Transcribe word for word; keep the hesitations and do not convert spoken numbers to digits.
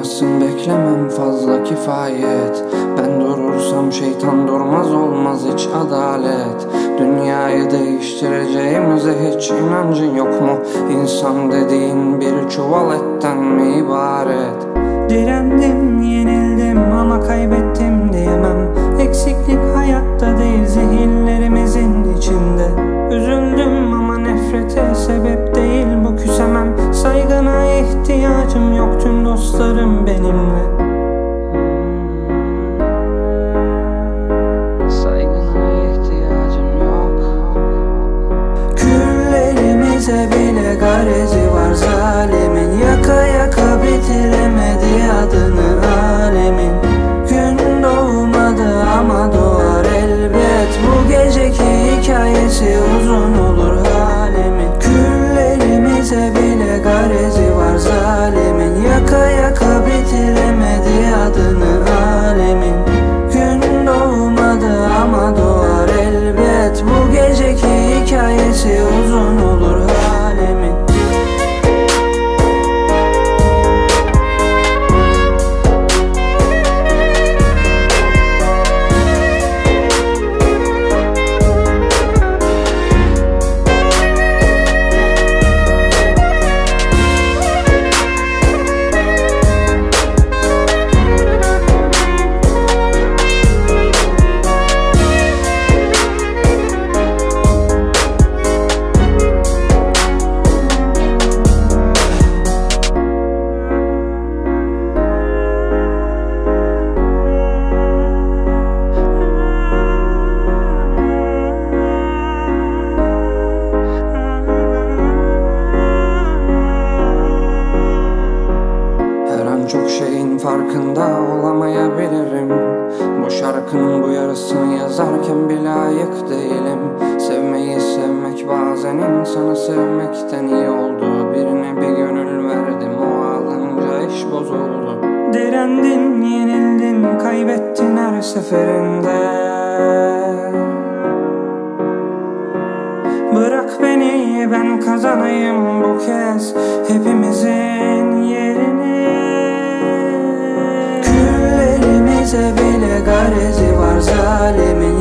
durmasın, beklemem fazla kifayet. Ben durursam şeytan durmaz, olmaz hiç adalet. Dünyayı değiştireceğimize hiç inancın yok mu? İnsan dediğin bir çuval etten mi ibaret? Direndim, yenildim ama kaybettim diyemem. Eksiklik hayatta değil, zihinlerimizin içinde. Üzüldüm ama nefrete sebep değil, bu küsemem. Saygına ihtiyacım yok, tüm dostlarım benimle. Saygına ihtiyacım yok. Küllerimize bile garezi var zalimin. Yaka yaka bitiremedi adını alemin. Gün doğmadı ama doğar elbet. Bu geceki hikayesi uzun olur halimin. Küllerimize bile garezi var zalimin. Yaka yaka bitiremedi adını alemin. Gün doğmadı ama doğar elbet. Bu geceki hikayesi uzun olur halimin. Çok şeyin farkında olamayabilirim. Bu şarkının bu yarısını yazarken bile layık değilim. Sevmeyi sevmek bazen insanı sevmekten iyi oldu. Birine bir gönül verdim, o ağlanınca iş bozuldu. Direndin, yenildin, kaybettin her seferinde. Bırak beni, ben kazanayım bu kez hepimizin yerini. Küllerimize bile garezi var zalimin.